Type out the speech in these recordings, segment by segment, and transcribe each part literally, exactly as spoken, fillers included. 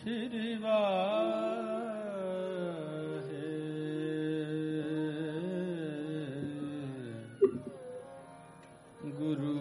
श्री वाहे गुरु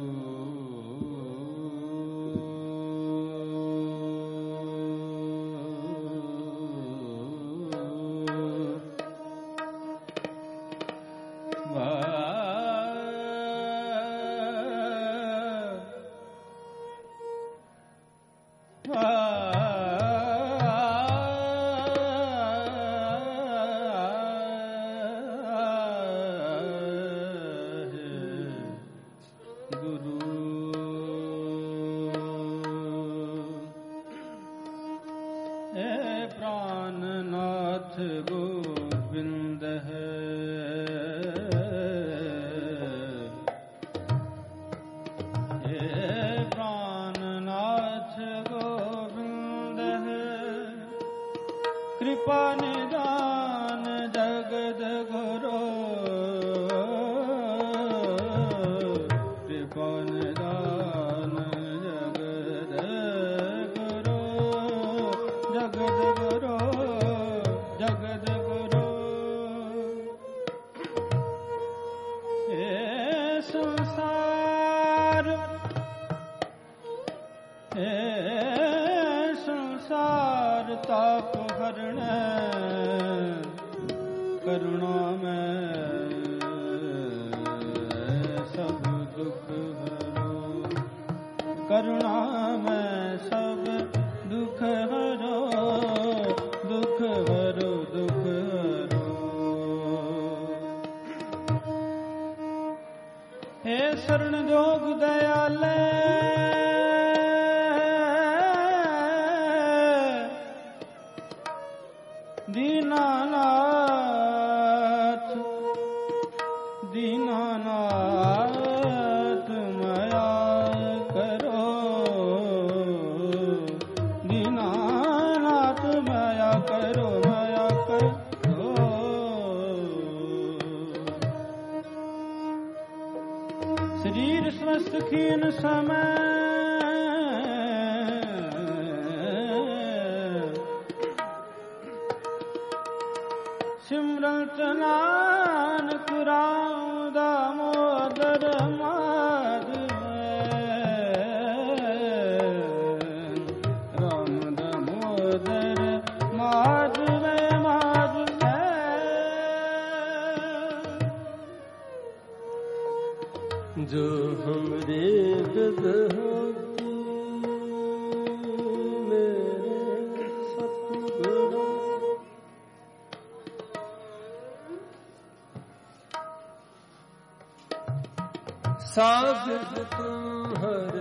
साबित तुम हर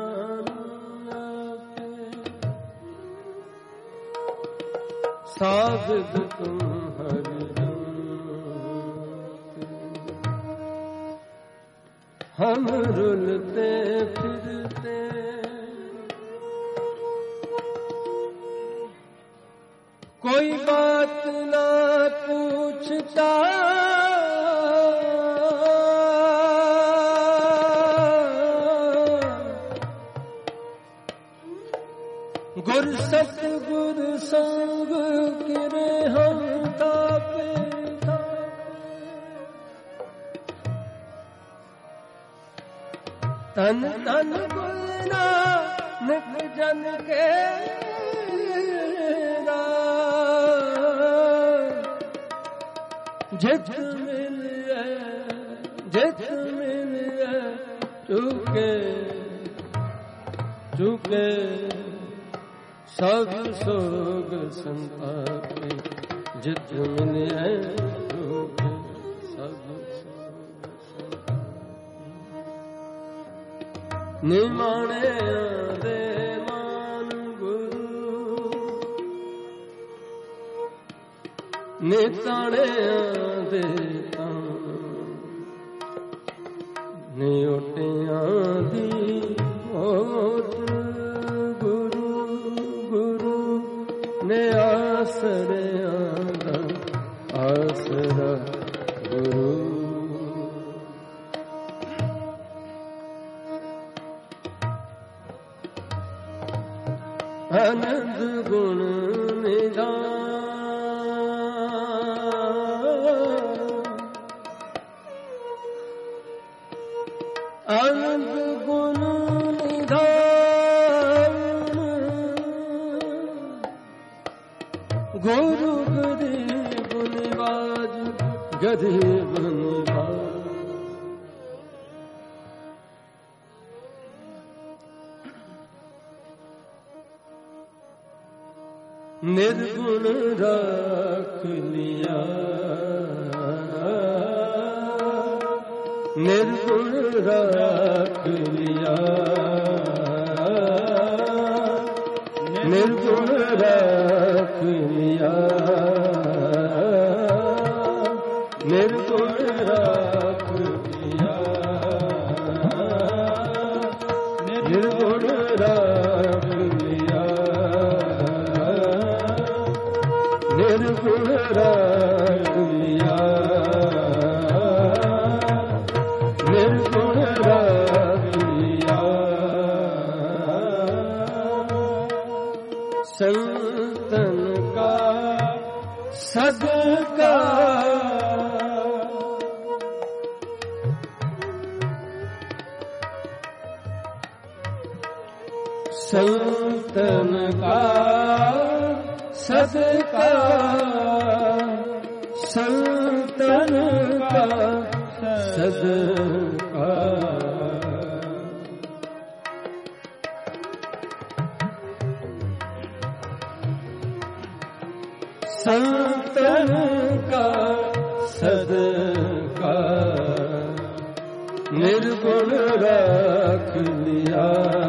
जाना साबित तुम हर हम रुलते फिरते कोई बात ना पूछता गुर सतगुर संग किरे हम तापे तन तन गुना निक जन के जित मिले जित मिले चुके चुके सब सोग संतापे जित मिले चुके सब सोग निमाणे दे मान गुरु निताणे दे नियोटियां दी ओट गुरु गुरु ने आसरियां दा आसरा गुरु आनंद गुण गरीब निर्गुण रख लिया, निर्गुण रख लिया, निर्गुण रख लिया, निर्गुण रख लिया, निर्गुण रख लिया, निर्गुण रख लिया, निर्गुण रख लिया। संतन का सदका संतन का सदका, संतन का सदका, संतन का सदका, निर्गुण रख लिया,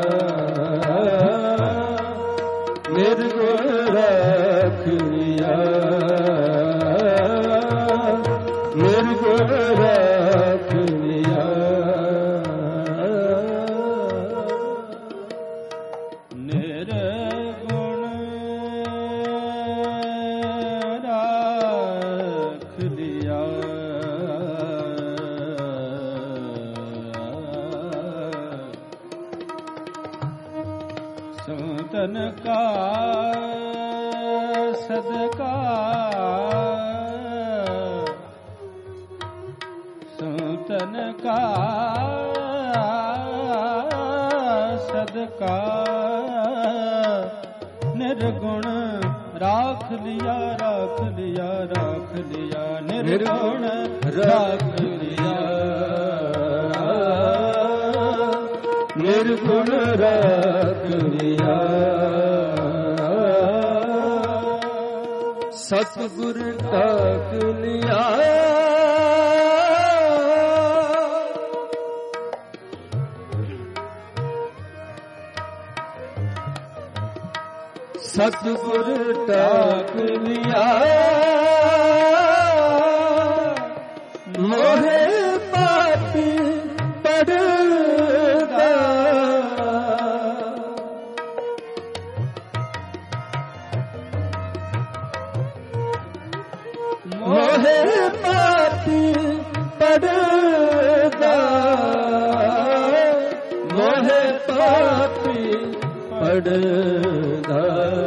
निर्गुण रख लिया, निर्गुण रख लिया, निर्गुण रख लिया, संतन का सदका, संतन का सदका, निर्गुण राख लिया, राख लिया, राख लिया, निर्गुण राख लिया, निर्गुण रख लिया। सतगुर तक लिया, सतगुर तक लिया, मोहे पापी पड़दा, मोहे पापी पड़दा, मोहे पापी पड़दा,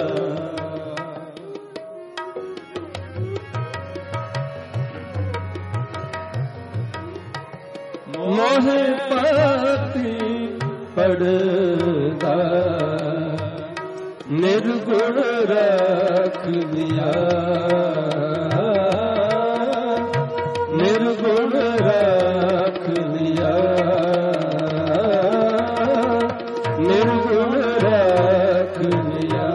मोहे पापी पड़दा, निर्गुण रख लिया, निर्गुण रख लिया, निर्गुण रख लिया।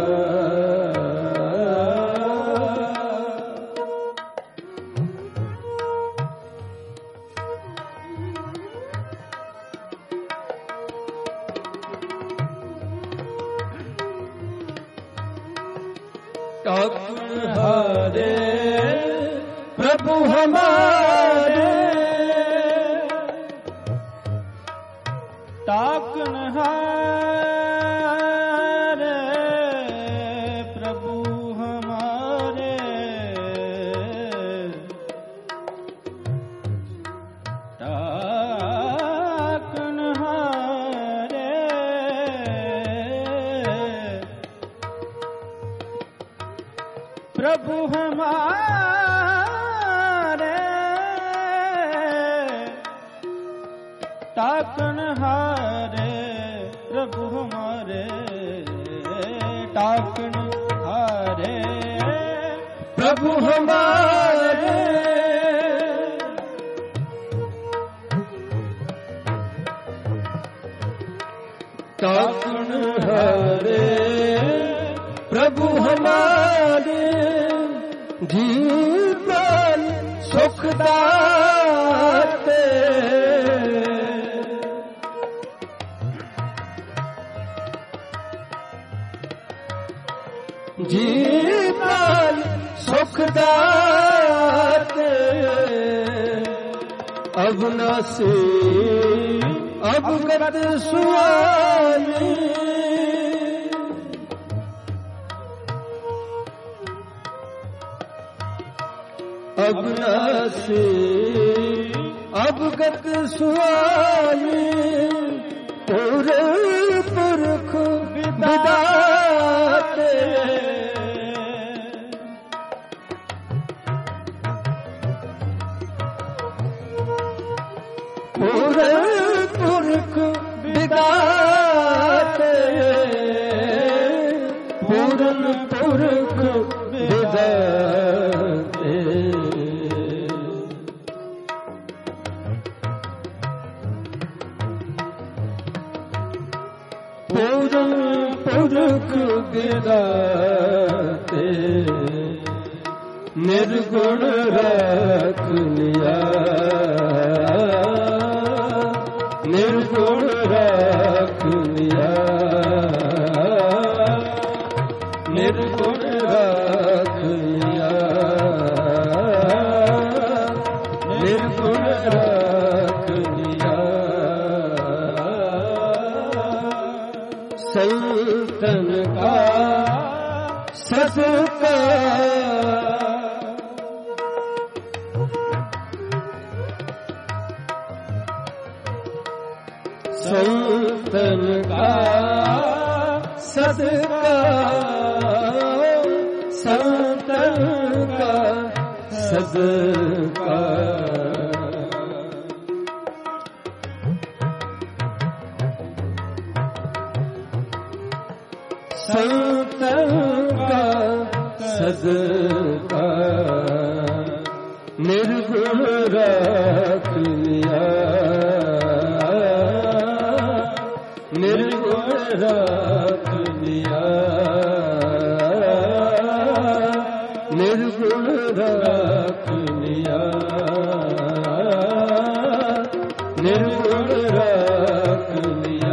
हरे प्रभु हमारे, ताकन हारे प्रभु हमारे, ताकन हारे प्रभु हमारे, ताकन हारे प्रभु हमारे, ताकन हारे प्रभु हमारे, ताकन हारे प्रभु हमारे जीवन सुख दाते जीवन सुख दाते अविनाशी अवगत स्वामी अविनाशी अवगत स्वामी पूरे पुरख विदाते पूरे पुरख विदाते पूरन पुरख विदाते पूरन पुरख विदाते निर्गुण रख लिया निर्गुण रख लिया निर्गुण रख लिया निर्गुण रख लिया संतन का सदका संतन का सदका संतन का सदका संतन का सदका निर्गुण रख लिया निर्गुण रख लिया निर्गुण रख लिया निर्गुण रख लिया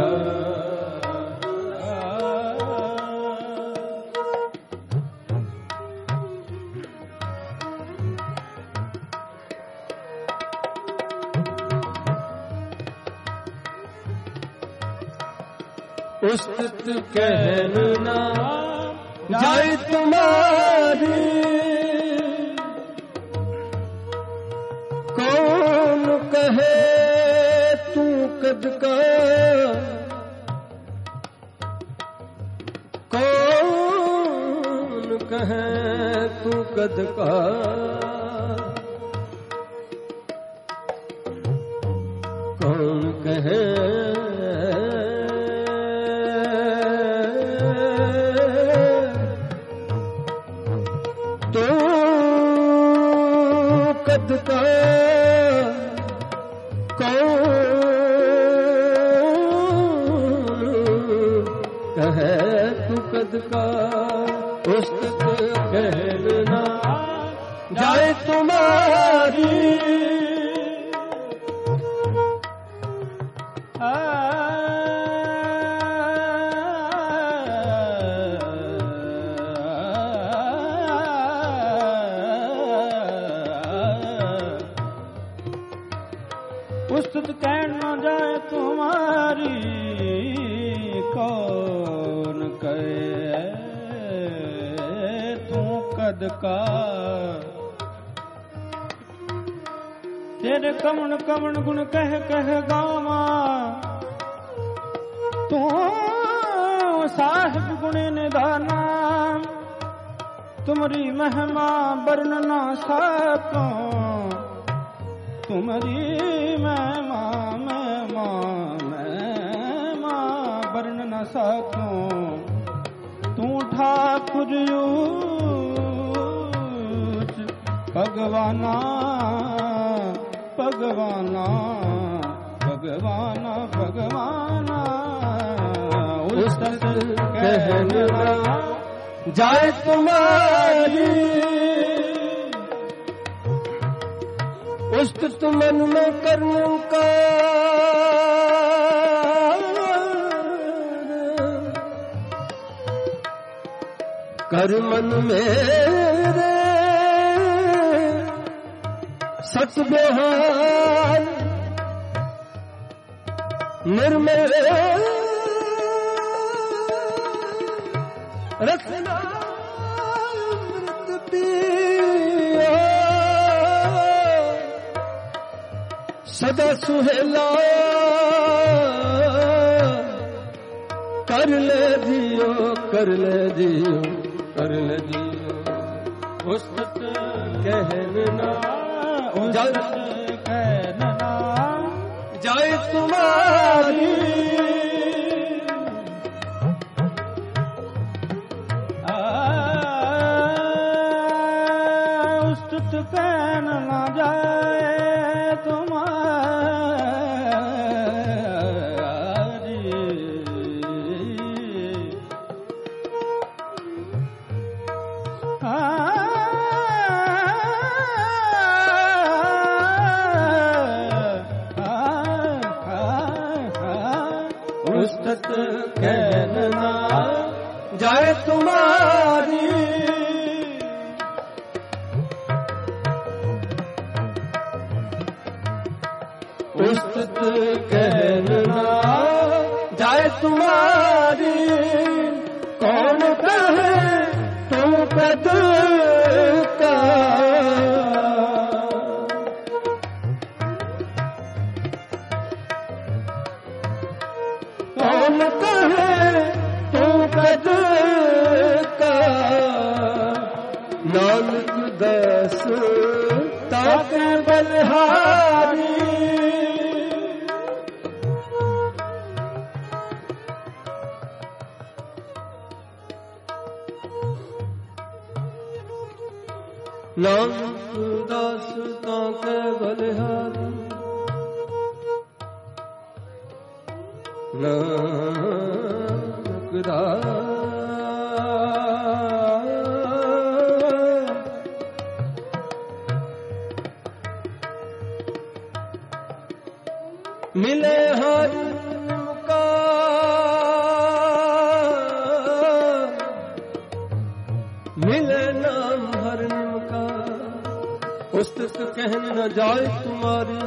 उस्तत कहना जाए तुम्हारी कौन कहे तू कद का कौन कहे तू कद का कौन कहे कद का कौन कहे तू कद का उस्तत कहना जाए तुम्हारी उस्तत कहना जाए तुम्हारी कौन कहे तू कद का तेरे कमन कमन गुण कह कह गावा तू साहिब गुण निधाना तुम्हारी महिमा वर्णना सको तुम्हारी महिमा महिमा महिमा वर्ण न सकूं तू ठाकुर भगवाना भगवाना भगवाना भगवाना कहना जाए तुम्हारी उस्तत मन में करने का कर मन मेरे सत व्यवहार निर्मल रखना अमृत पिया सदा सुहेला कर ले दियो कर ले दियो कर ले दियो उस्तत कहना जाए कहना जाए तुम्हारी उस्तत कहना जाए तुम्हारी उस्तत कहना जाए तुम्हारी उस्तत कहना जाए तुम्हारी कौन कहे तुम कद का कौन कहे तुम कद का नानक दास ताके बलिहारी नानक दास ताके बलिहारी नानक दास मिले हर का मिले नाम हर का उस्तत कहने न जाए तुम्हारी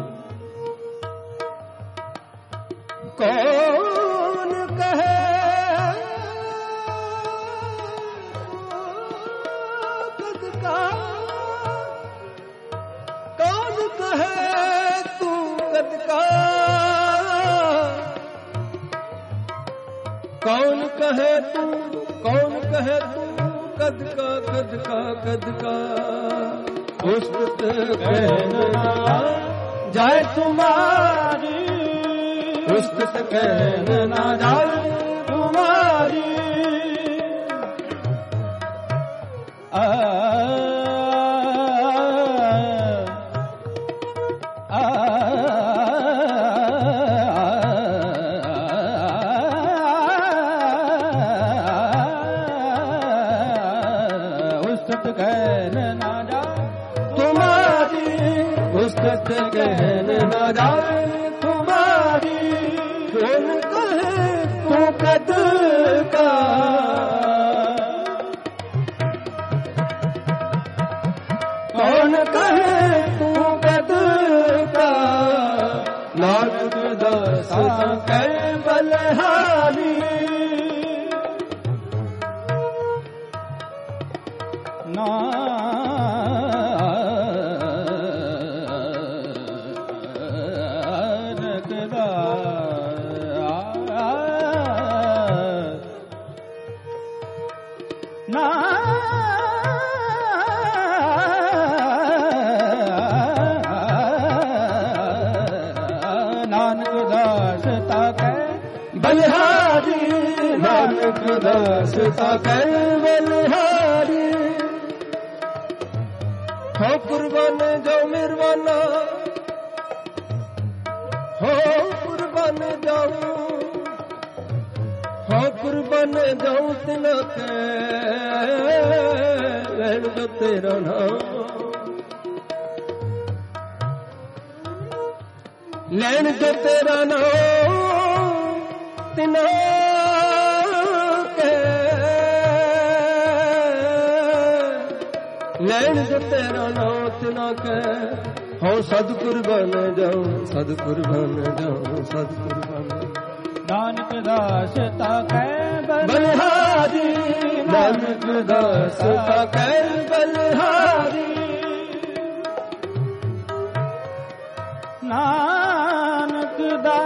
कौन कहे कद का कौन कहे तू कद का कौन कहे तू कौन कहे तू कद का कद का कद का उस्तत कहना जाए तुम्हारी उस्तत कहना जाए तुम्हारी आ आ उस्तत कहना जाए तुम्हारी उस्तत कहना जाए तुम्हारी कौन कहे तू कद का कौन कहे तू कद का नानक दास कै बलिहारी नानक दास ताकै बलिहारी नानक दास ताकै बलिहारी हो कुर्बान जो मिरवाना हो कुर्बान जाऊं हाँ कुर्बान जाऊं तिना के लैन जो तेरा नाम लैन जो तेरा नाम तिना के लैन जो तेरा नाम तिना के हाँ सदगुरु बन जाऊं सदगुरु बन जाऊं सदगुरु बन नानक दास ताकै बलिहारी नानक दास ताकै बलिहारी नानक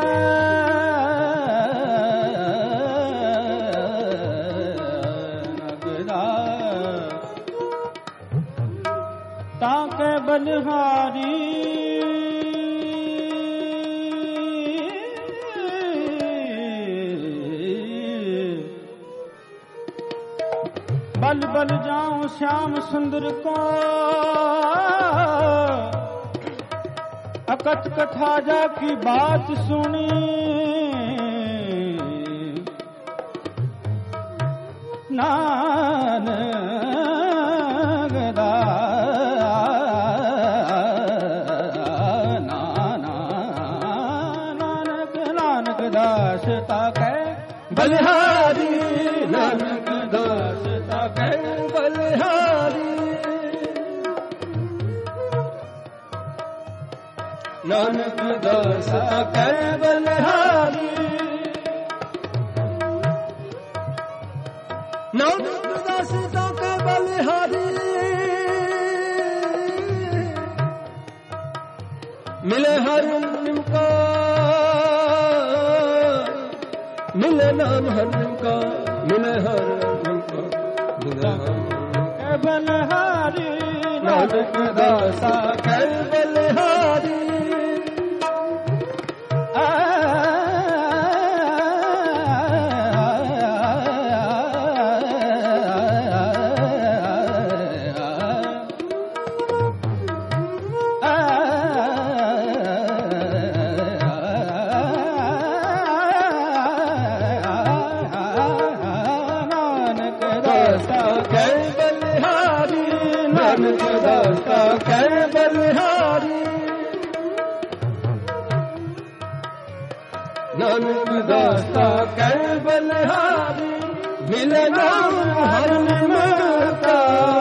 दास ताकै बलिहारी बल बल जाऊं श्याम सुंदर को अकथ कथा जा की बात सुनी नानक नानक नानक दास ताकै बलिहारी नानक दास ताकै बलिहारी नानक दास ताकै बलिहारी नानक दास ताकै बलिहारी मिले हर निमका मिले नाम हर निमका मिले हर निमका मिले बलिहारी नानक दास ताकै बलिहारी नानक दास ताकै बलिहारी नानक दास ताकै बलिहारी मिले नाम हर निमका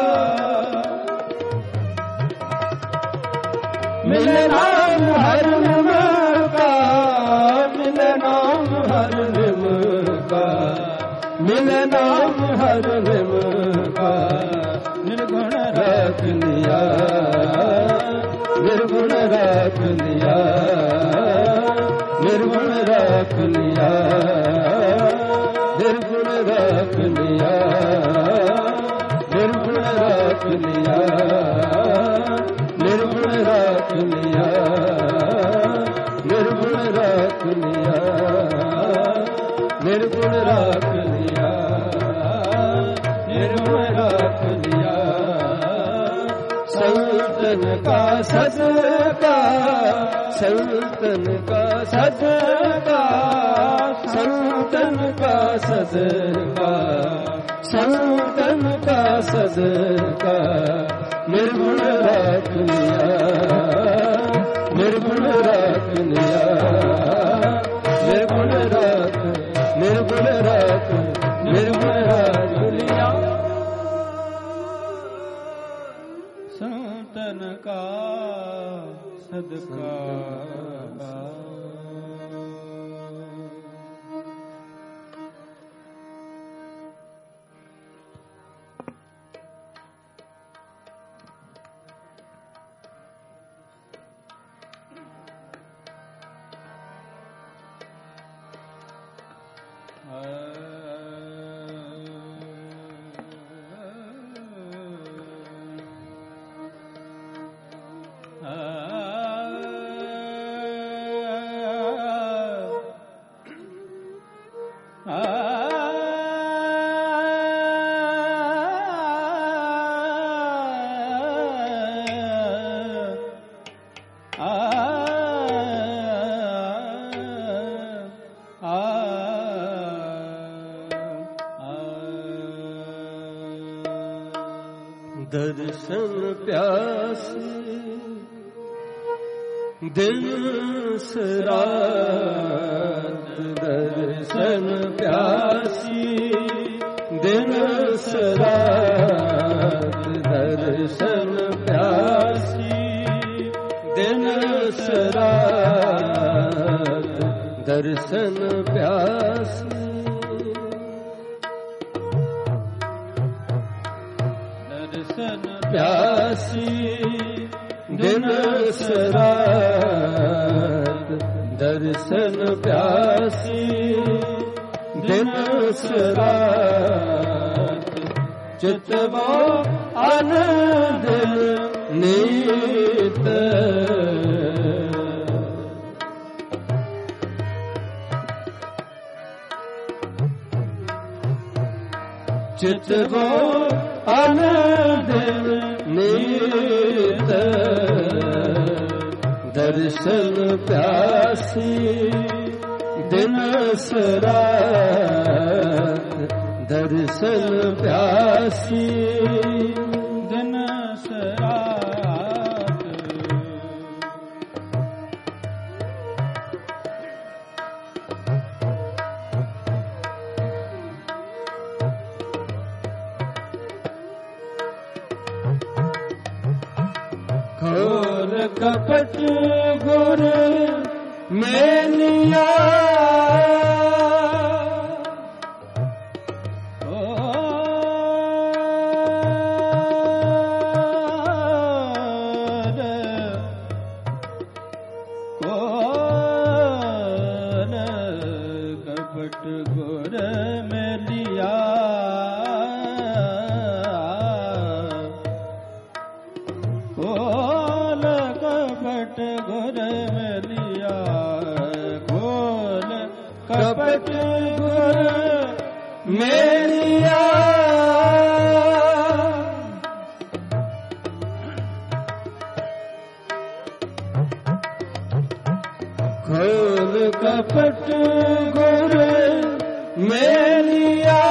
मिले नाम हर निमका मिले नाम हर निमका मिले नाम हर निमका निर्गुण रख लिया निर्गुण रख लिया निर्गुण रख लिया निर्गुण रख लिया निर्गुण रख लिया निर्गुण रख लिया निर्गुण रख लिया निर्गुण रख लिया निर्गुण रख लिया संतन का सदका संतन का सदका संतन का सदका संतन का सदका निर्गुण रख लिया निर्गुण रख लिया निर्गुण रख निर्गुण रख निर्गुण रख लिया संतन का सदका दर्शन प्यासी दिन सरात दर्शन प्यासी दिन सरात दर्शन प्यासी दिन सरात दर्शन प्यासी दर्शन प्यासी दिन सरात दर्शन प्यासी दिन सरात चितवा आनंद नीत चितवा आनंद नीत दर्शन प्यासी दिन सरात दर्शन प्यासी दिन सरात घोर कपट गुर मैनिया कपट गुर मैलिया खोल कपट गुर मैलिया खोल कपट गुर मैनिया खोल कपट गुर मैनिया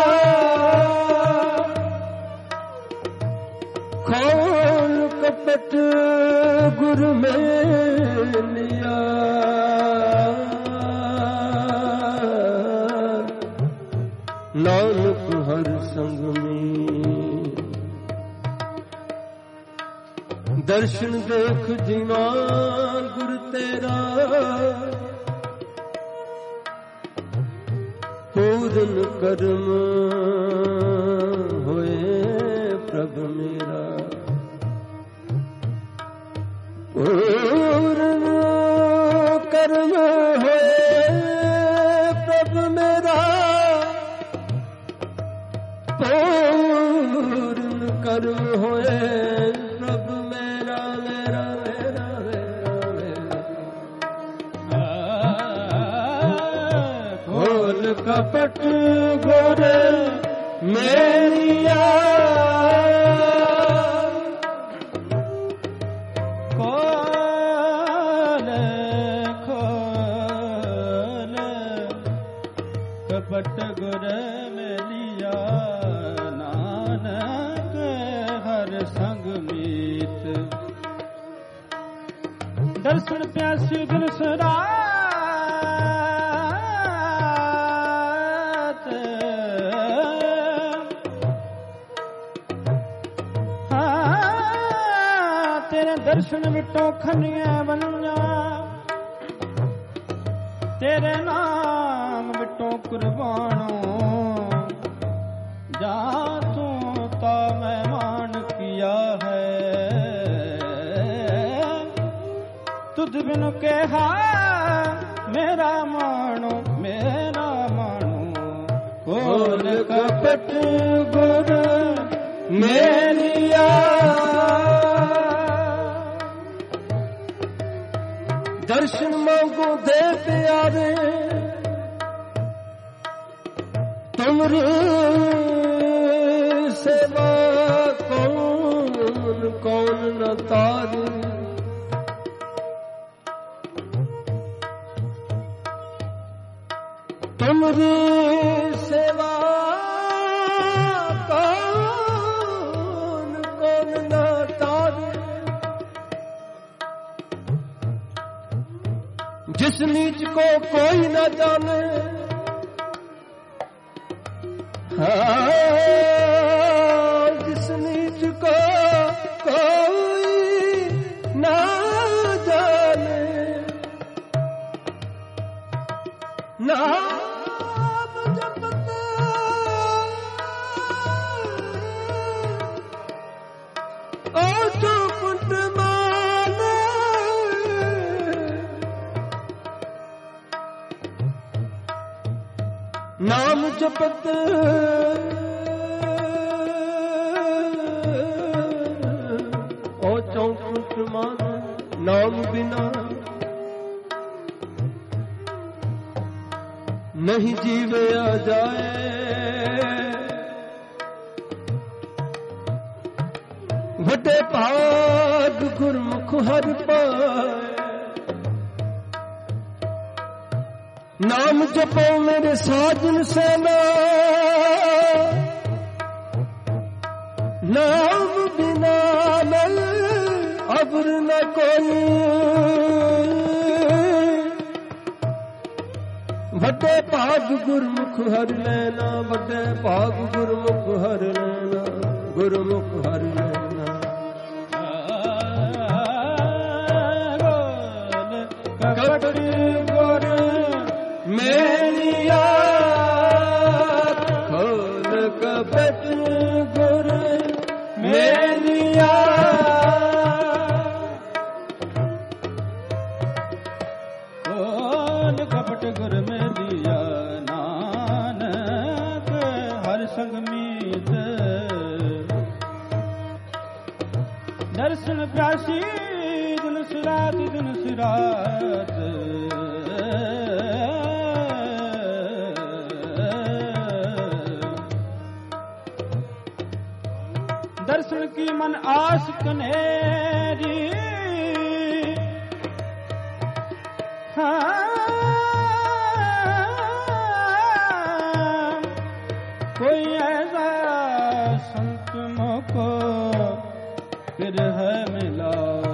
खोल कपट गुर मैनिया नानक हर संग में दर्शन देख जीवान गुर तेरा पूरन कर्म होए प्रभु मेरा पूरन कर्म होए प्रभु मेरा पूरन कर्म होए प्रभु मेरा मेरा मेरा मेरा मेरा खोल कपट गुर मैनिया खोल खोल कपट गुर मैलिया नानक हर संग मीत दर्शन प्यासी दिल सरात हाँ तेरे दर्शन विटो खनिया बनिया तेरे नाम विटो कुर्बानो जा तू ता मेहमान किया है तुझ बिन कहा मेरा मानो मेरा मानो खोल कपट गुर मैलिया दर्शन मांगो दे प्यारे तुमरी सेवा कौन कौन न तारे तुमरी सेवा कौन कौन न जिस नीच को कोई न जाने, हाँ, जिस नीच को कोई न जाने, नाम जपते ओ चौकुट माने, नाम जपते ओ चौकुट माने, नाम बिना नहीं जीवे आ जाए, वटे भाग गुरमुख हर पाए, नाम जपो मेरे साजन सेना, नाम बिना नल अबर न कोई, वटे भाग गुरमुख हर लेना, वटे भाग गुरमुख हर लेना, गुरमुख हर लेना। कपट गुर मेलिया, खोल कपट गुर मेलिया, खोल कपट गुर मेलिया, नानक हर संग मीत, दर्शन प्यासी दिन सुरात दिन सुरात, दर्शन की मन आस कनेरी, हाँ, कोई ऐसा संत मोको फिर है मिला,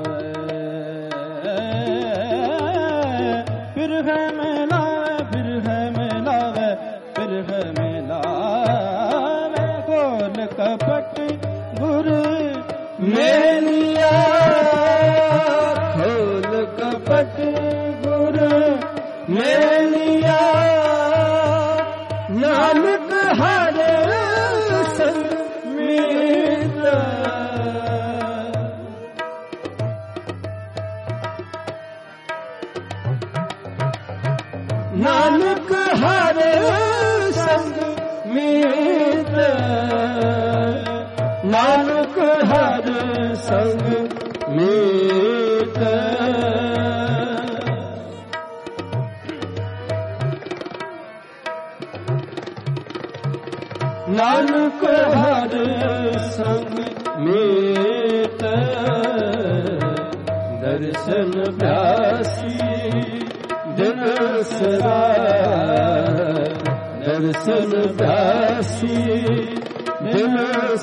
फिर है मिला, फिर है मिला, फिर है मिला, खोल कपट गुर मेलिया, खोल कपट गुर मेलिया, नानक हर संग मीत, नानक हर संग मीत, नानक हर संग मीत। नानक हर संग मीत, दर्शन प्यासी दिन सराय, दर्शन प्यासी दिन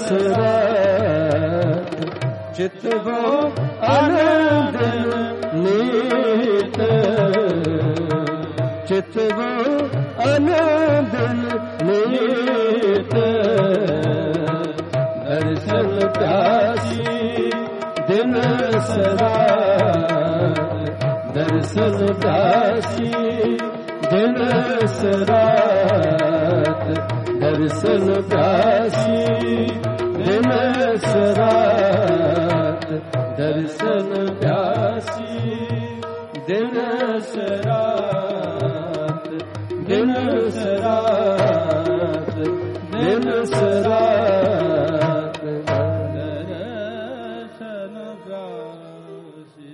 सराय, चित वो आनंद नीत, चित वो आनंद नीत, दर्शन प्यासी दिन सराय, दर्शन प्यासी दिन सराय, दर्शन प्यासी दिन सराय, दर्शन प्यासी दिन सराय, दिन सराय, दिन सराय, दर्शन प्यासी।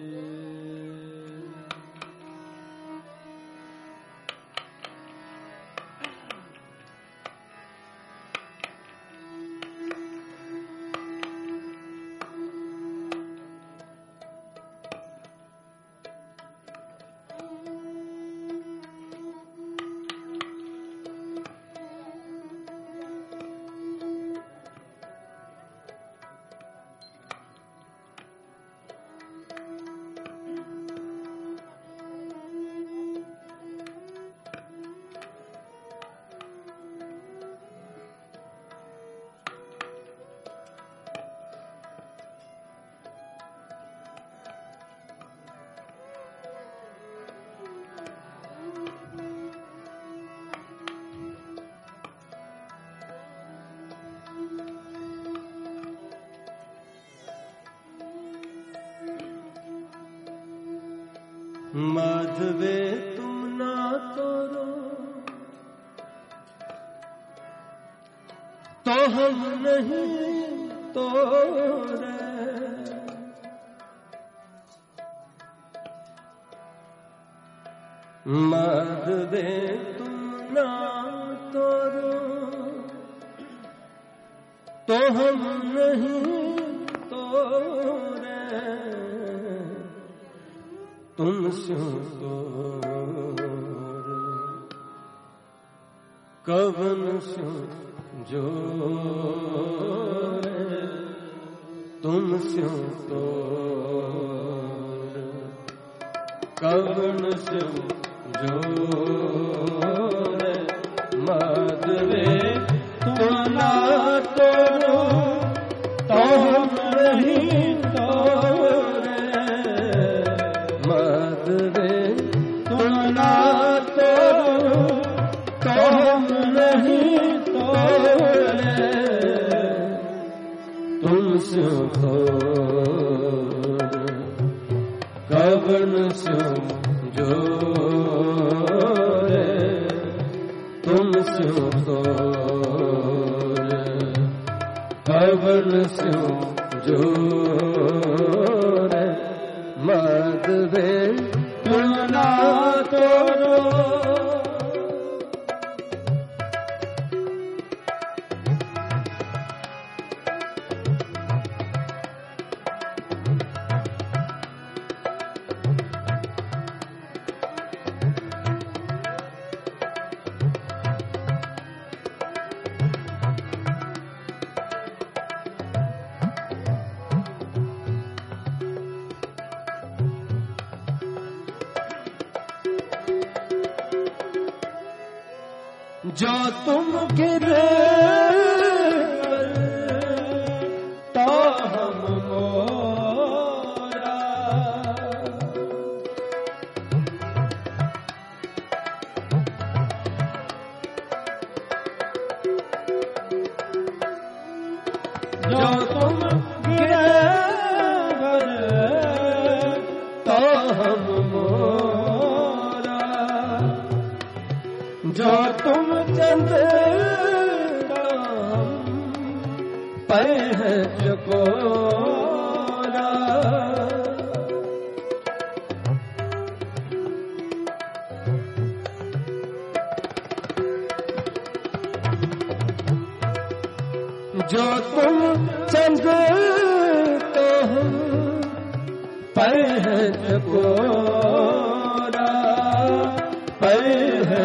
माधवे तुम ना तोड़ो तो हम नहीं तोड़े, माधवे तुम ना तोड़ो तो हम नहीं तोड़े, तुम स्यों तोड़ कवन स्यों जोड़े, तुम स्यों तोड़ कवन स्यों जोड़े, माधवे तुम ना तोड़ो तो हम नहीं तोड़े, माधवे तुम ना तोड़ो तो हम नहीं तोड़े, तुम स्यों तोड़ कवन स्यों जोड़े, तुम स्यों तोड़ कवन स्यों जोड़े, माधवे तुम ना तोड़ो। जो तुम गिरे तो हम मोरा, जो तुम गिरे तो हम मोरा, जो तुम चंद्र पर है चकोरा, जो तुम चंद्र तो पर है चकोरा, पर है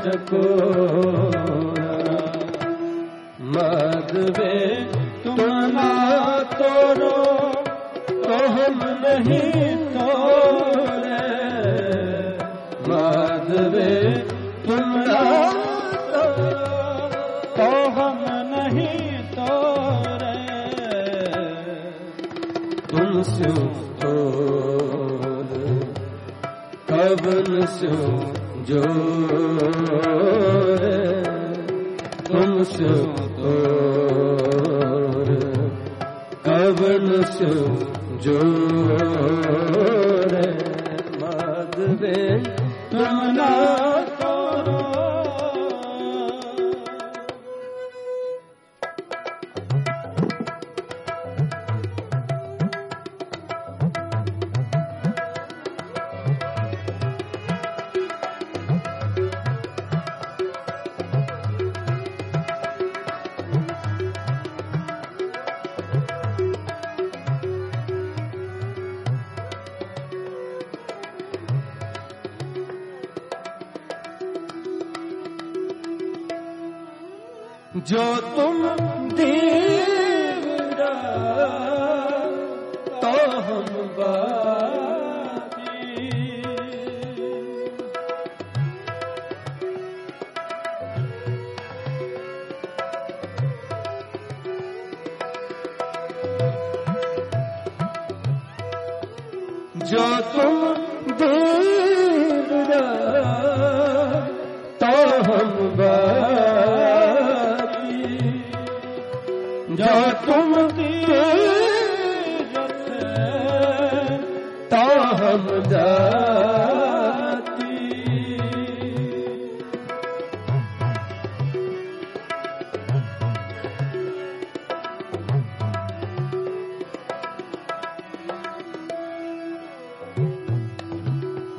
चकोरा, माधवे तुम ना तोड़ो तो हम नहीं तोड़े, माधवे तुम ना तोड़ो तो हम नहीं तोड़े, तुम स्यों तोड़ कवन स्यों जोड़े, तुम स्यों तोड़ कवन स्यों जोड़े, माधवे तुम ना तोड़ो। जो तुम दीवरा तो हम बाकी, जो तुम दीवरा तो हम बाकी, जो तुम तीरथ तो हम जा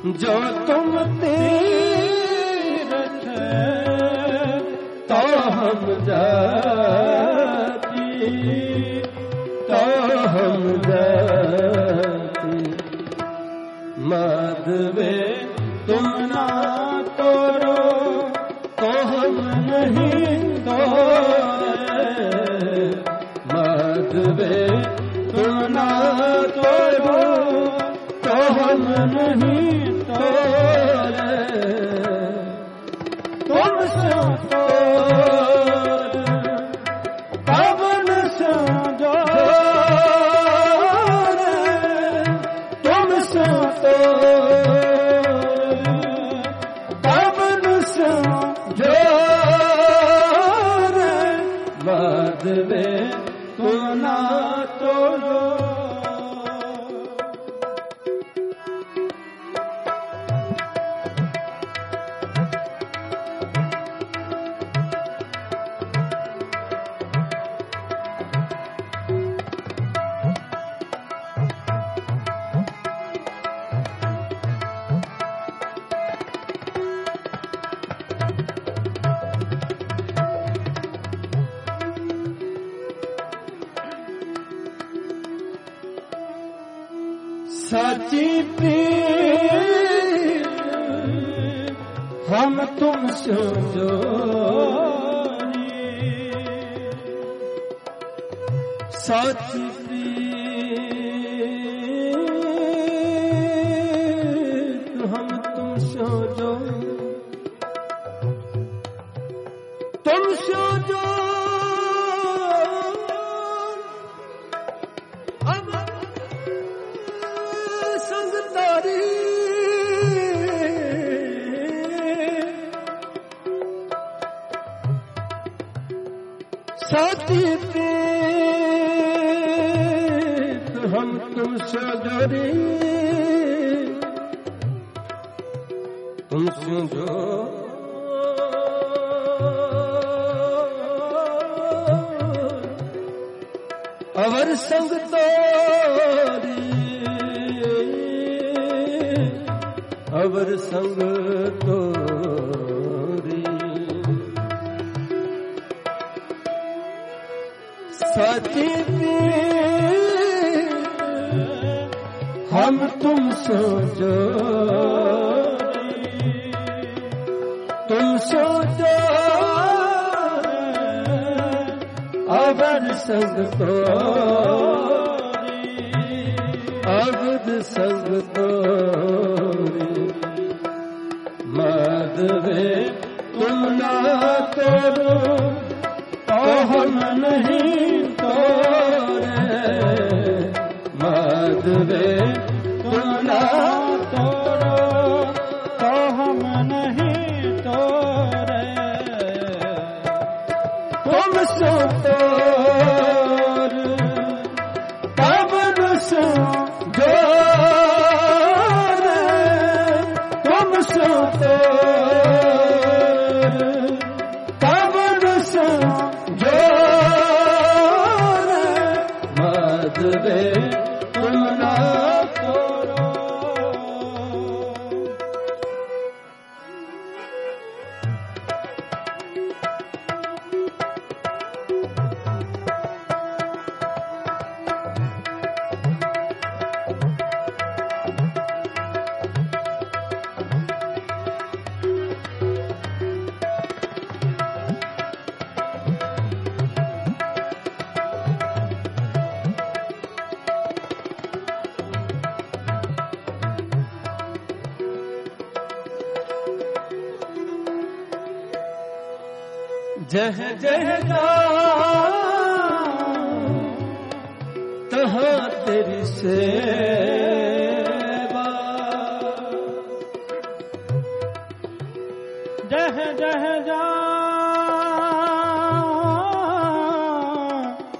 जो तुम तीरथ तो हम जाती, तो हम जाती। माधवे तुम ना तोड़ो तो हम नहीं तोड़े, माधवे तुम ना तोड़ो तो हम नहीं तोड़े। तुमसे तोड़ पवन से जोड़े, तुमसे तोड़ पवन से जोड़े। माधवे तुम ना तोड़ो। सच्ची प्रीत हम तुमसे जोड़ी, सच्ची प्रीत हम तुमसे जोड़ी, तुमसे जोड़ी साथी प्रीत हम तुमसे जोड़ी, तुमसे जो अवर संग तोरी, अवर संग तोरी। सच्ची प्रीत हम तुमसे जोड़ी, तुमसे जोड़ी अवर संग तोरी, अवर संग तोरी। माधवे तुम ना तोड़ो तो हम नहीं तोड़े, माधवे तुम ना तोड़ो तो हम नहीं तोड़े। तुमसे तोड़ पवन से जोड़े, तुमसे तोड़ पवन से जोड़े। माधवे तुम ना तोड़ो। जह जह जाऊं तहाँ तेरी सेवा, जह जह जाऊं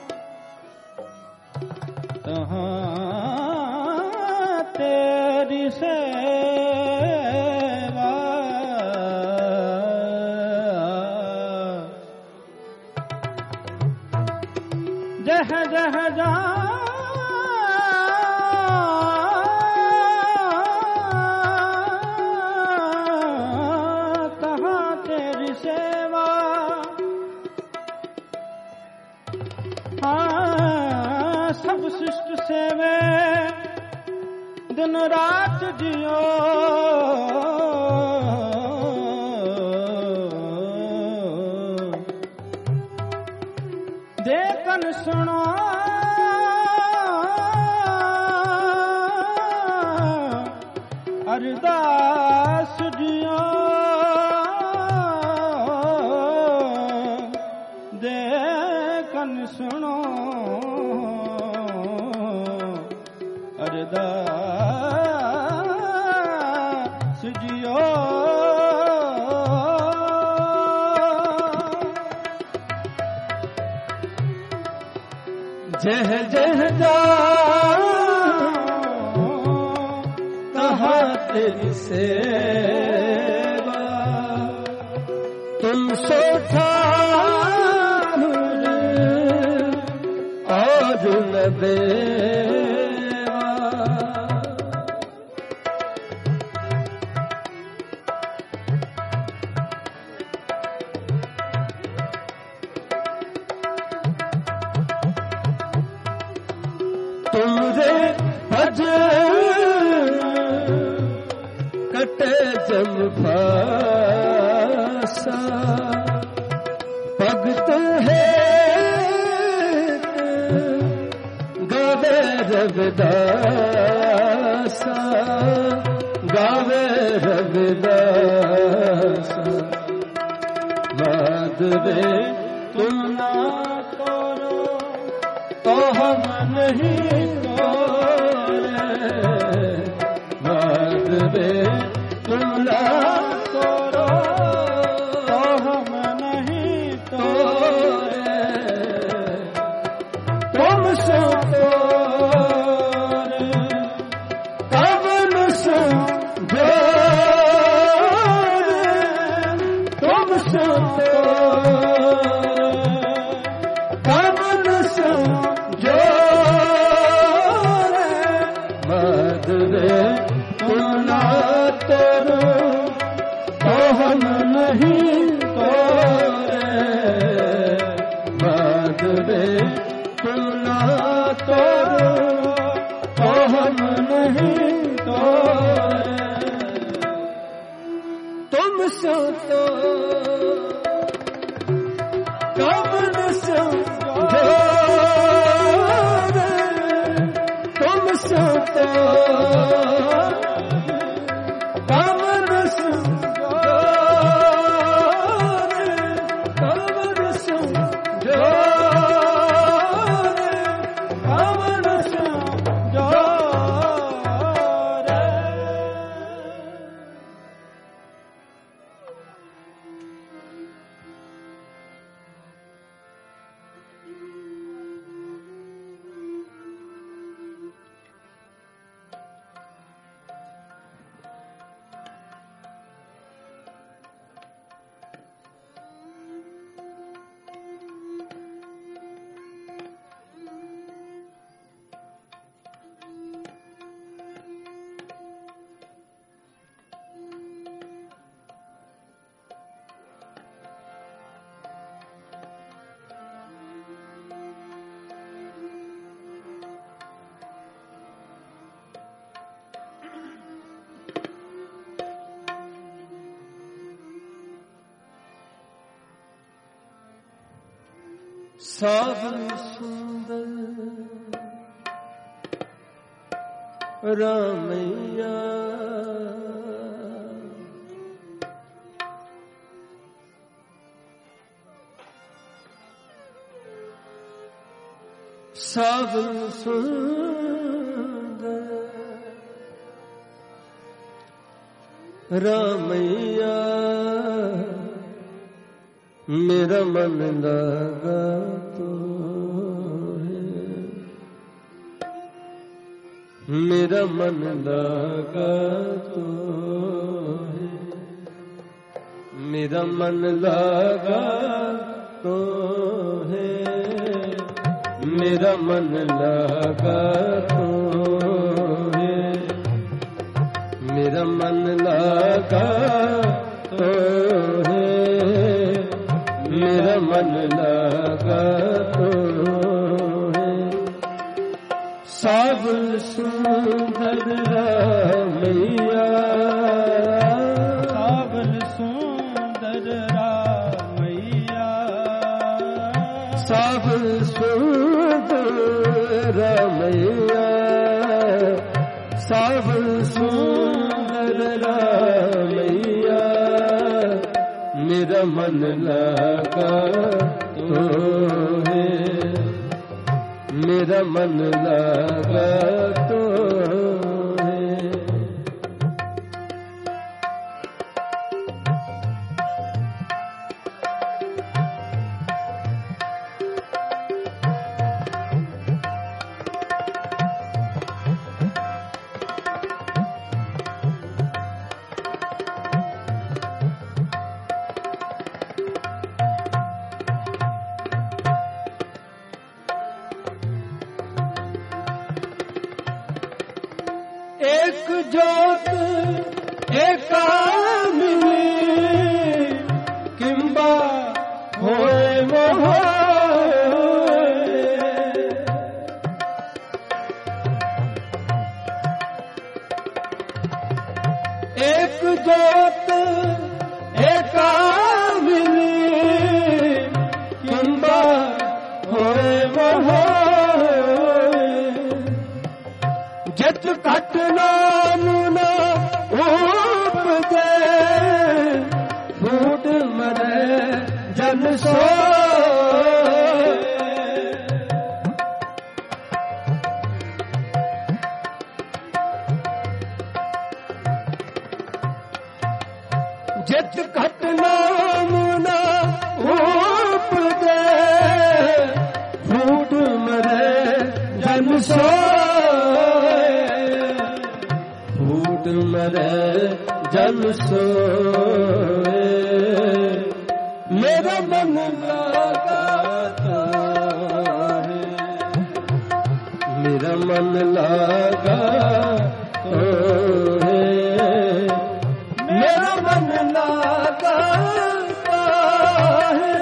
तहाँ तेरी सेवा। जह जह जाऊं दिन रात जियो देखन सुनो अरदास जियो देखन सुनो अरदास जियो जह जह जा कहा तेरी सेवा तुम सो ठाकुर और न देवा तुमरे भज कटे जम फासा भगत है गावे रविदासा गावे रविदासा माधवे तुम ना करो तो हम नहीं तोरे माधवे तुम ना करो तो हम नहीं तोरे तुम सो तोरे कवन सो जोरे तुम सो तोरे कवन सो जोरे माधवे तुम ना तोरो तो हम नहीं तोरे माधवे तुम ना तोरो तो हम नहीं तोरे तुम सो तो कवन सो जोरे तुम सो तो कवन सो जोरे कवन सो जोरे कवन सो जोरे सावन सुंदर रामैया सावन सुंदर रामैया मेरा मन लगा तो है मेरा मन लगा तो है मेरा मन लगा तो है मेरा मन लगा तो है मेरा मन लगा तो है मेरा मन लगा तो है सावन सुंदर सुंदर रामैया मेरा मन लगा तो है, मेरा मन लगा तो है। एक जोत एकामिनी किंबा होए मोहे, एक जोत एकामिनी किंबा होए मोहे, जित घट नाम न उपजे फूट मरे जन सोए। जित घट नाम न उपजे फूट मरे जन सोए, फूट मरे जन सोए। मेरा मन लगाता है, मेरा मन लगा तो है, मेरा मन लगाता है।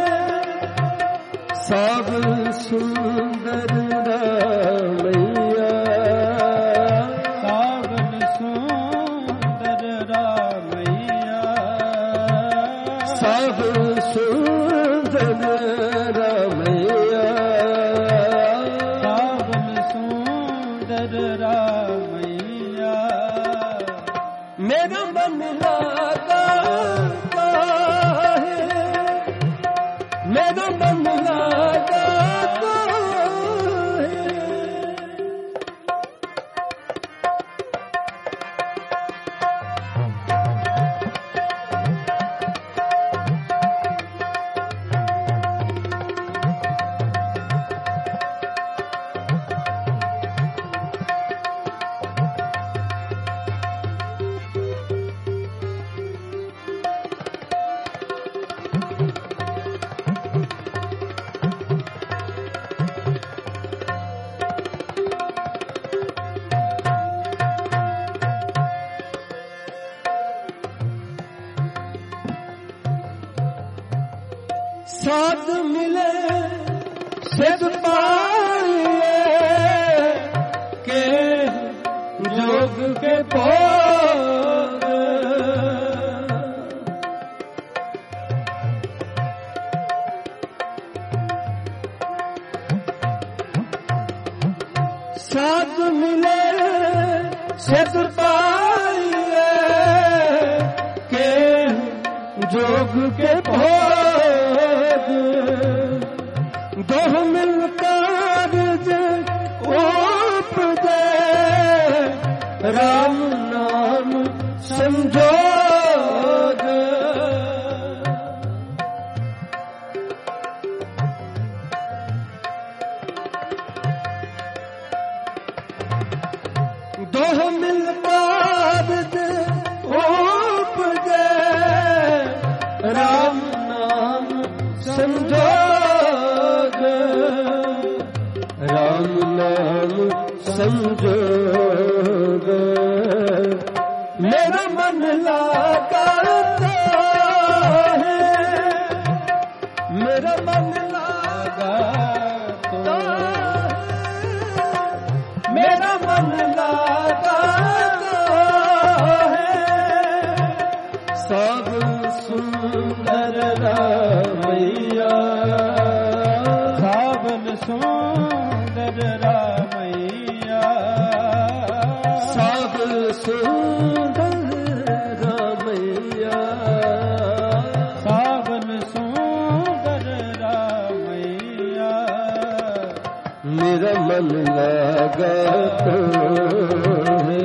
सब सुंदर रामैया, सब सुंदर रामैया, सावन सुंदर रामैया मेरा मन लगाता है, मेरा मन लगाता है। साथ मिले सिद्ध पाइए के जोग के भोग, साथ मिले सिद्ध पाइए के जोग के भोग, दोह मिलकर उपजे राम नाम संजोग। दोह मिलकर उपजे राम नाम संजोग, राम नाम संजोग। मेरा मन लगाता है, मेरा मन लगाता है, मेरा मन लगाता है। सब सुंदर रामैया, सावन सुंदर रामैया, सब सुंदर सुंदर रामैया, सावन सुंदर रामैया, मेरा मन लगा तो है,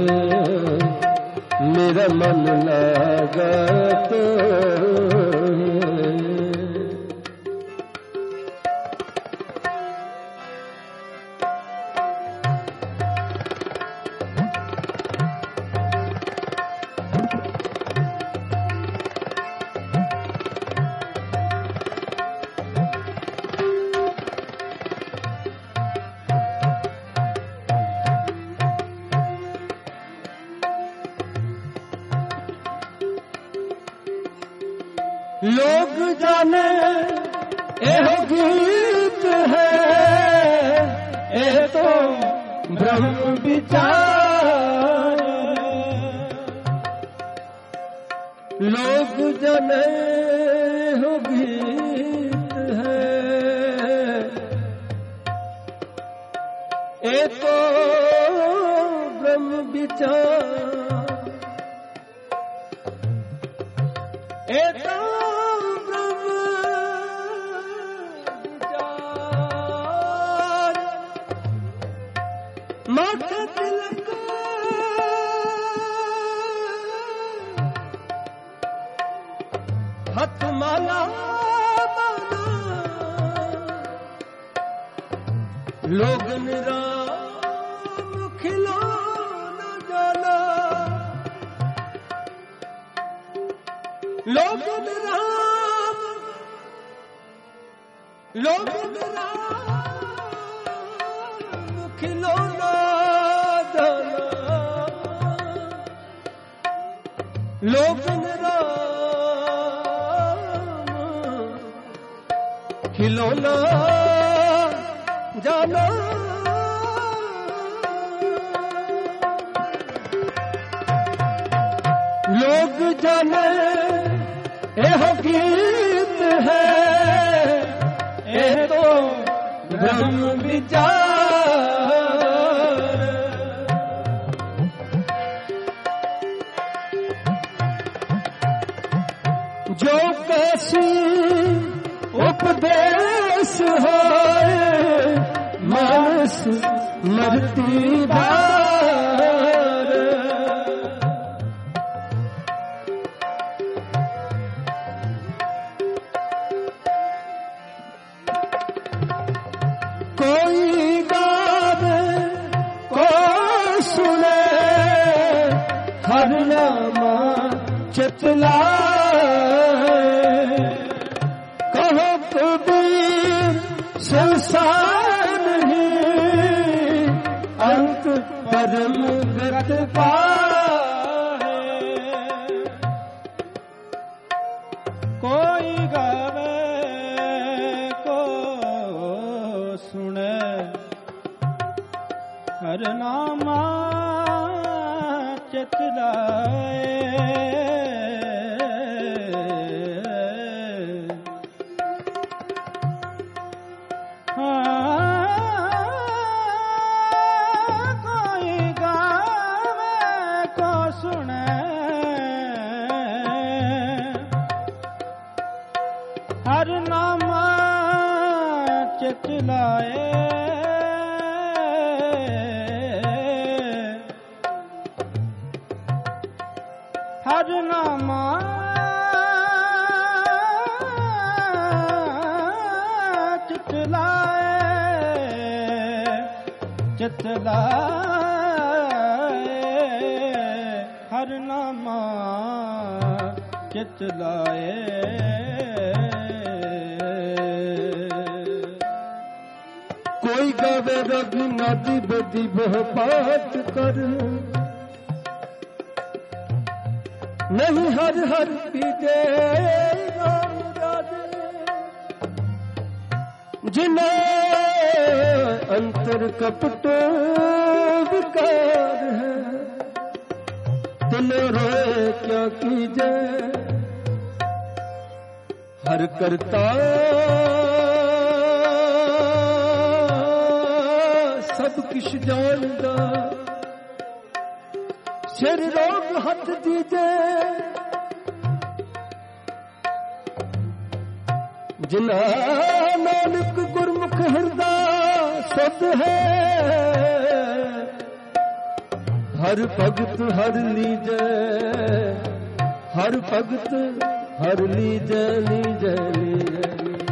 मेरा मन लगा तो लोग जाने एहो गीत है, ए तो ब्रह्म विचार। लोग जाने एहो गीत है, ए तो ब्रह्म विचार, ए तो माथे तिलक हाथ माला माला, लोग निराम खिलो न जाना, लोग निराम, लोग निराम खिलो लोग राम खिलौना जाना, लोग जाने एहो गीत है, ए तो ब्रह्म विचार। जो कैसी उपदेश हो मानस मरती बार, कोई गावे कोई सुने हर नामा चितलाए, कहो कबीर संसार नहीं अंत परम गत पाए। कोई गावे को सुने हर नामा चितलाए, कोई गावे को सुने हर नामा चितलाए, हर नामा चितलाए, चितलाए हर नामा चितलाए। कोई गावे रघुनाथ बदी बह बात कर, नहीं हर हर पीजे राम राधे, जिन्हें अंतर कपट विकार है, तिल रोए क्या कीजे, हर करता सब किश जानदा, सिर रोग हथ दीजे जिना नानक गुरमुख हृदय सुध है हर भगत हर लीजे हर भगत हर लीजे लीजे लीजे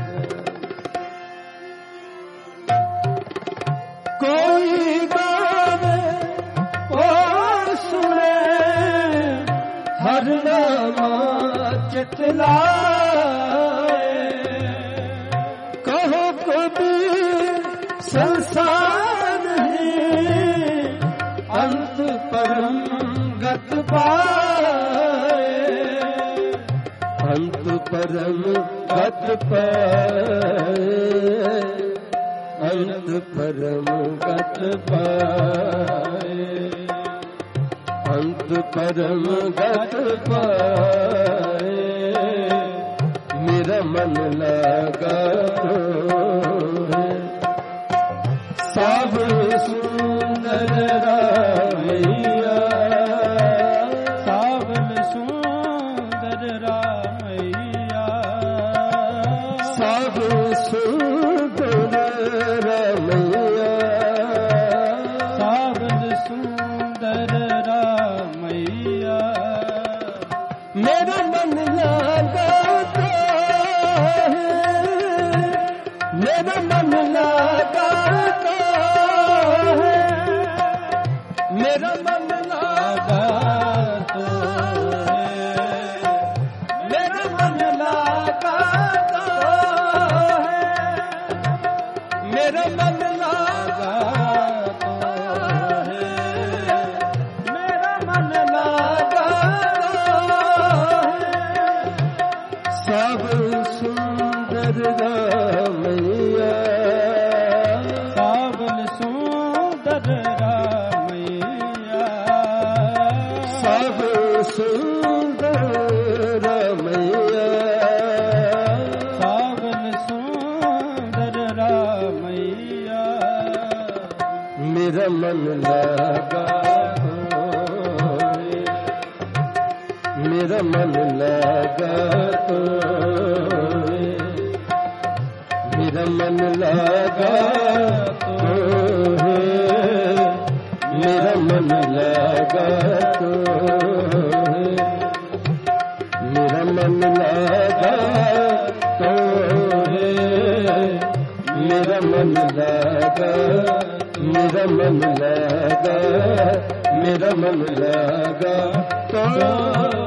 कोई गावे और सुने हर नामा चितलाए कहो कबीर संसार है अंत परम गत पाए अंत परम गत पाए अंत परम गत पाए अंत परम गत पाए मेरा मन लगा सब सुंदर रामैया सावन सुंदर रामैया सब सुंदर रामैया सावन सुंदर रामैया मेरा मन लगाता है मेरा मन लगाता है मेरा मन लगा तो है मेरा मन लगाता है मेरा मन लगा तो है मेरा मन लगा सब सुंदर रामैया सावन सुंदर रामैया सब सुंदर रामैया सावन सुंदर रामैया मेरा मन लगा होए, मेरा मन लगा होए, मेरा मन लगा होए, मेरा मन लगा होए, मेरा मन लगा होए, मेरा मन लगा मेरा मन लगा मेरा मन लगा तो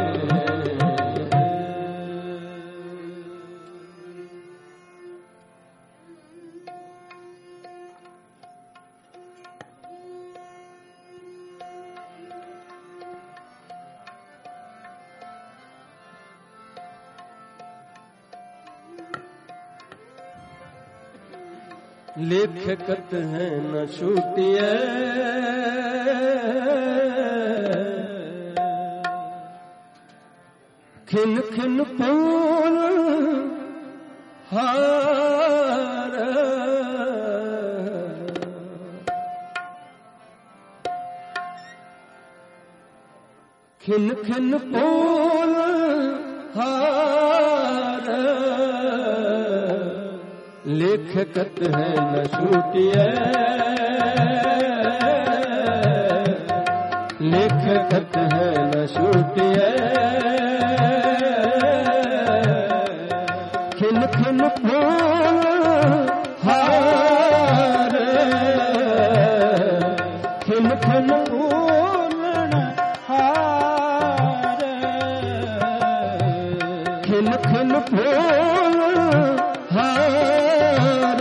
लेखकत है न छूटिए खिन खिन फूल हार खिन खिन फूल हार लेखकत है न छूटिए लेखकत है न छूटिए खिन खिन फूल हार खिन खिन पूर्ण हार खिन खिन फूल हार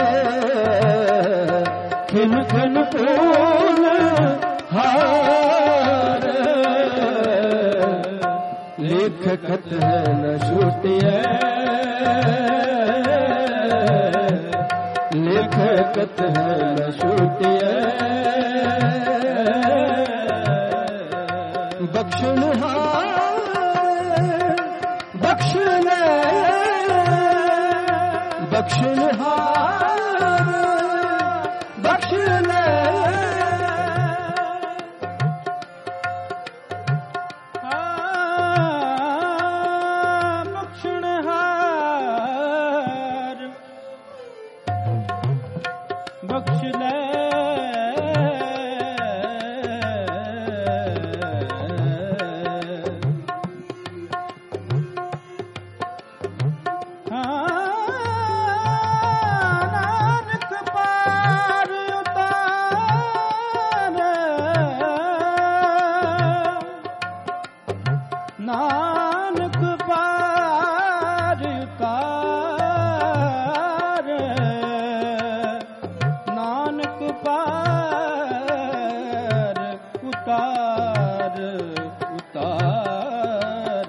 खिन खिन फूल हार लेखकत है न छूटिए लेखकत है न छूटिए बख्शनहार बख्शने बख्शनहार बख्शने ਨਾਨਕ ਪਾਰ ਉਤਾਰ, ਨਾਨਕ ਪਾਰ ਉਤਾਰ ਉਤਾਰ।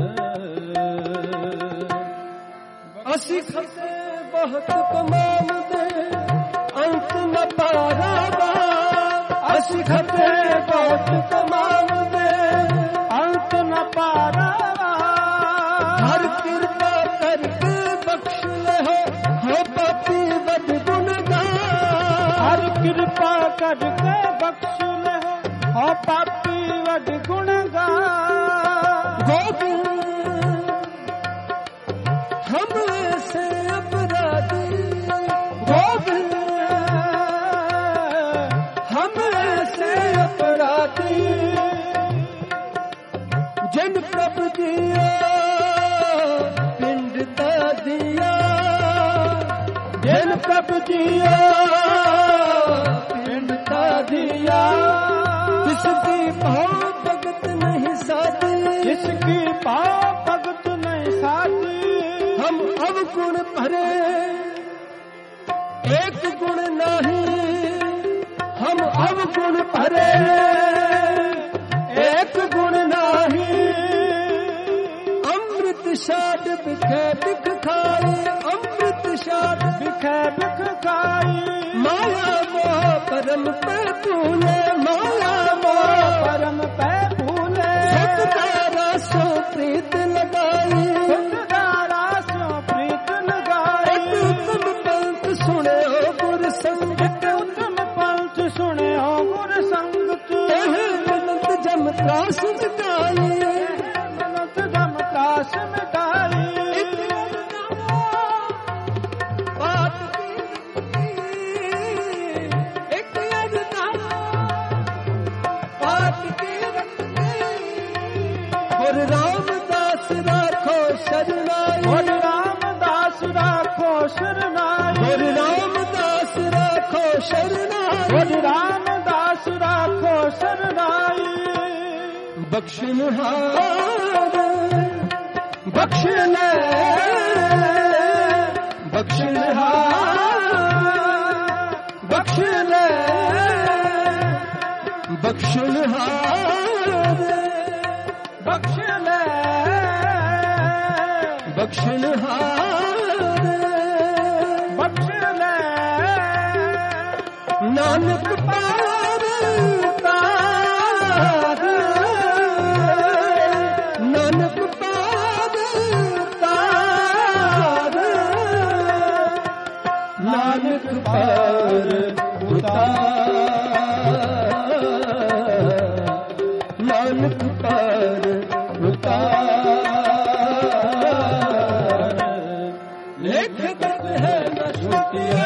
ਅਸੀਂ ਖੱਤੇ ਬਹੁਤ ਕਮਾਉਂਦੇ ਅੰਤ ਨ ਪਾਰਾਵਾ, ਅਸੀਂ ਖੱਤੇ ਬਹੁਤ ਕਮਾਉਂਦੇ ਅੰਤ ਨ ਪਾਰਾਵਾ। ਹਰ ਕਿਰਪਾ ਕਰਕੇ ਬਖਸ਼ ਲਹੋ ਹੋ ਪਾਪੀ ਵਡ ਗੁਣਗਾਰ, ਹਰ ਕਿਰਪਾ ਕਰਕੇ ਬਖਸ਼ ਲਹੋ ਹੋ ਪਾਪੀ ਵਡ ਗੁਣਗਾਰ। ਗੋਬਿੰਦ ਹਮ ਐਸੇ ਅਪਰਾਧੀ, ਗੋਬਿੰਦ ਹਮ ਐਸੇ ਅਪਰਾਧੀ, ਜਿਨ ਪ੍ਰਭ ਜੀਓ ਪਿੰਡ ਤਾ ਦਿਆ, ਜਿਨ ਪ੍ਰਭ ਜੀਓ ਪਿੰਡ ਤਾ ਦਿਆ। ਜਿਸ ਕੀ ਭਾਉ ਭਗਤ ਨਹੀਂ ਸਾਧੀ, ਜਿਸ ਕੀ ਭਾਉ ਭਗਤ ਨਹੀਂ ਸਾਧੀ। हम अवगुण भरे एक गुण नहीं, हम अवगुण भरे एक गुण नहीं। अमृत शाद बिखे बिख खाई, अमृत शाद बिखे बिख खाई। माया मोह परम पे भूले, माया मोह परम पे भूले। सतदारा सो प्रीत लगाई, सतदारा सो प्रीत लगाई। उत्तम पंथ सुने हो गुर संगत, उत्तम पंथ सुने हो गुर संगत। मनत जम त्रास मिटाई, मनत जम त्रास मिटाई। बात एक बात की गुर रामदास राखो शरणाई, गुर रामदास राखो शरणाई। गुर रामदास राखो शरणाई, गुर रामदास राखो शरणाई। बख्शनहार बख्श ले, बख्शनहार बख्श ले, बख्शनहार बख्श ले, बख्शनहार बख्श ले। नानक पार तार, नानक पार तार, नानक पार उतार, नानक पार उतार। लेख दर्द है न छूटिया,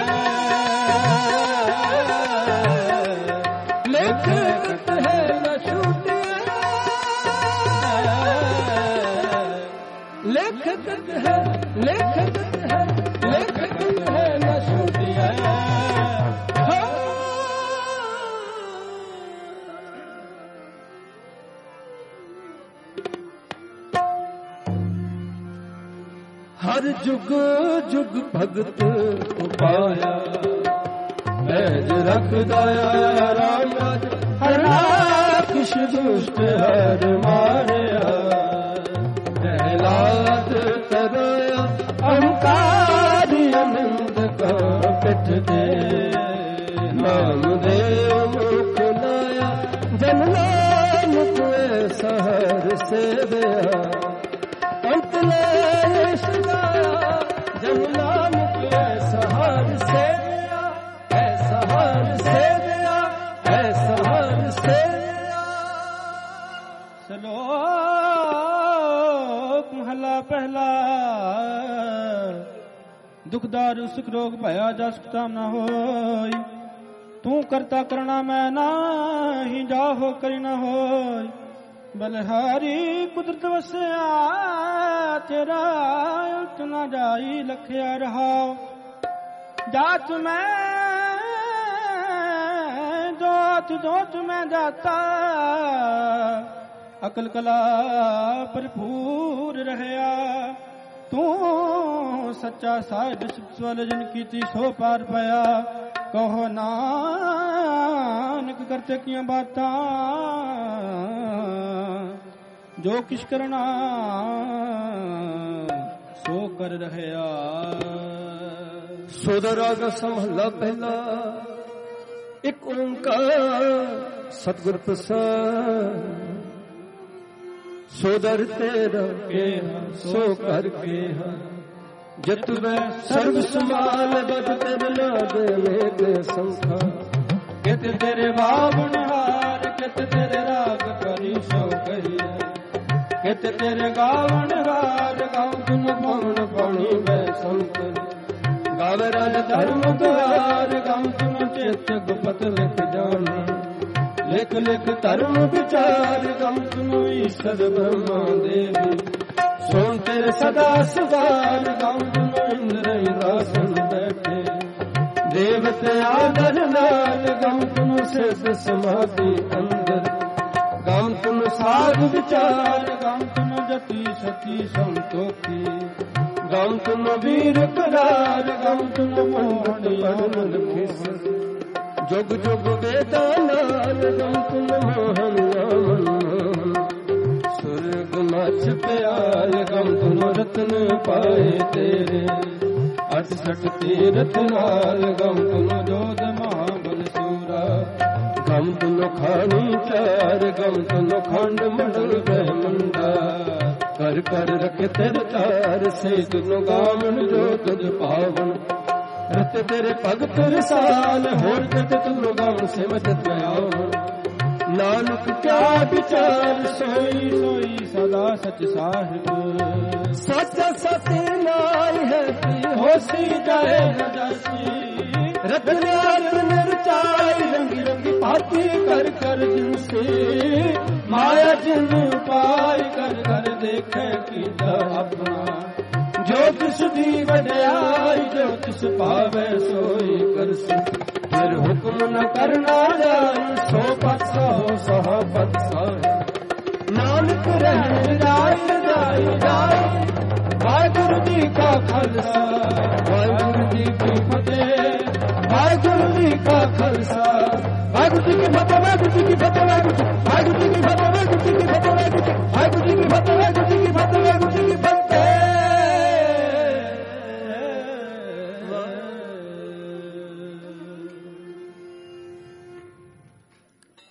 लेख दर्द है न छूटिया, लेख दर्द है, लेख दर्द है, लेख दर्द है न छूटिया। हर जुग जुग भगत उपाया, बैज रख दया राम राज। हर राक्षस दुष्ट हर मारया, प्रहलाद तरया अहंकारी आनंद का पिठ दे। नाम देव मुख लाया, जन नानक ऐसा हर से दया। अंत ले सदाया, जब नानक ऐसा हर से दिया, ऐसा हर से दिया, ऐसा हर से दिया। श्लोक महला पहला। दुख दारु सुख रोग भया जा सुखता न होय। तू करता करना मैं नाही, जाहो करी न होय। बलहारी कुदरत वसया तेरा, उल्ट न जाई लखया रहाओ। जात मैं जोत जोत में जाता, ਅਕਲ ਕਲਾ ਭਰਪੂਰ ਰਹਿਆ। ਤੂੰ ਸੱਚਾ ਸਾਹਿਬ ਸਵਲ ਜਿਨ ਕੀਤੀ ਸੋ ਪਾਰ ਪਾਇਆ। ਕਹੋ ਨਾਨਕ ਕਰਤੇ ਕੀਆਂ ਬਾਤਾਂ ਜੋ ਕਿਛ ਕਰਨਾ ਸੋ ਕਰ ਰਹਿਆ। ਸੋਦਾ ਰਾਗ ਮਹਲਾ ਪਹਿਲਾ। ਇੱਕ ਓੰਕਾਰ ਸਤਿਗੁਰ ਪ੍ਰਸਾਦ। ਸੋਦਰ ਤੇਰਾ ਕੇਹਾ ਸੋ ਕਰ ਕੇਹਾ। ਜਤ ਵੈ ਸਰਬ ਸਮਾਲ ਬਦ ਤੇਰ ਲਾਗ ਮੇਗ ਸੰਖਾ। ਕਿਤ ਤੇਰੇ ਬਾਵਨ ਹਾਰ ਕਿਤ ਤੇਰੇ ਰਾਗ ਕਰੀ ਸੋ ਕਹੀਏ। ਕਿਤ ਤੇਰੇ ਗਾਵਨ ਹਾਰ ਗਾਉ ਤੁਨ ਪਵਨ ਪਾਣੀ ਮੈਂ ਸੰਤਨ। ਗਾਵੇ ਰਾਜ ਧਰਮ ਦੁਆਰ ਗਾਉ ਤੁਨ ਚਿਤ ਗੁਪਤ ਲਿਖ ਜਾਣਾ। ਲਿਖ ਲਿਖ ਧਰਮ ਵਿਚਾਰ ਗਾਉ ਤੁਨ ਈਸ਼ਰ ਬ੍ਰਹਮਾ ਦੇਵੀ। ਸੁਣ ਤੇਰੇ ਸਦਾ ਸਵਾਰ ਗਾਉ ਤੁਨ ਇੰਦਰ ਇੰਦਰਾਸਨ ਬੈਠੇ। ਦੇਵਤੇ ਆਦਰ ਨਾਲ ਗਾਉ ਤੁਨ ਸਿਧ ਸਮਾਧੀ ਅੰਦਰ। ਗਾਉ ਤੁਨ ਸਾਧ ਵਿਚਾਰ ਗਾਉ ਤੁਨ ਜਤੀ ਸਤੀ ਸੰਤੋਖੀ। ਗਾਉ ਤੁਨ ਵੀਰ ਕਰਾਰ ਗਾਉ ਤੁਨ ਮੰਡ ਪੜਨ ਲਿਖਿਸ। ਜੁਗ ਜੁਗ ਵੇਦਾਂ ਨਾਲ ਗਾਉ ਤੁਨ ਮੋਹਨ ਨਾਮਨ। ਸੁਰਗ ਮਛ ਪਿਆਰ ਗਾਉ ਤੁਨ ਰਤਨ ਪਾਏ ਤੇਰੇ। ਅਠ ਸਠ ਤੀਰਥ ਨਾਲ ਗਾਉ ਤੁਨ ਜੋਧ ਮਹਾਬਲ ਸੂਰਾ। ਗਮ ਤੁਨ ਖਾਣੀ ਚਾਰ ਗਮ ਤੁਨ ਖੰਡ ਮੰਡਲ ਬ੍ਰਹਮੰਡਾ। ਕਰ ਕਰ ਰਖੇ ਤੇਰੇ ਤਾਰ ਸੇ ਤੁਨ ਗਾਵਨ ਜੋ ਤੁਧ ਪਾਵਨ। ਰਤ ਤੇਰੇ ਭਗਤ ਰਸਾਲ ਹੋਰ ਜਤ ਤੁਨ ਗਾਵਨ ਸਿਮਤ ਪਿਆਵਨ। ਨਾਨਕ ਕਿਆ ਵਿਚਾਰ ਸੋਈ ਸੋਈ ਸਦਾ ਸਚ ਸਾਹਿਬ। ਸੱਚ ਸਤੀ ਨਾਈ ਹੈ ਕੀ ਹੋਸੀ ਜਾਏ ਨ ਜਾਸੀ। ਰਤਨਾ ਰਤਨ ਰਚਾਈ ਰੰਗੀ ਰੰਗੀ ਭਾਤੀ ਕਰ ਕਰ ਜਿਨਸੇ। ਮਾਇਆ ਜਿਨ ਪਾਈ ਕਰ ਕਰ ਦੇਖੇ ਕੀਤਾ ਆਪਣਾ। ਜੋ ਤਿਸ ਦੀ ਵਡਿਆਈ ਜੋ ਤਿਸ ਪਾਵੇ ਸੋਈ ਕਰਸੀ। ਫਿਰ ਹੁਕਮ ਨ ਕਰਨਾ ਜਾਈ ਸੋ ਪਤ ਸਹੋ ਸਹਾ ਪਤ ਸਹੋ। ਨਾਨਕ ਰਹਿ ਰਾਈ ਰਾਈ ਰਾਈ। ਵਾਹਿਗੁਰੂ ਜੀ ਕਾ ਖਾਲਸਾ ਵਾਹਿਗੁਰੂ ਜੀ ਕੀ ਫਤਿਹ। ਵਾਹਿਗੁਰੂ ਜੀ ਕਾ ਖਾਲਸਾ ਵਾਹਿਗੁਰੂ ਜੀ ਕੀ ਫਤਿਹ। ਵਾਹਿਗੁਰੂ ਜੀ ਕੀ ਫਤਿਹ।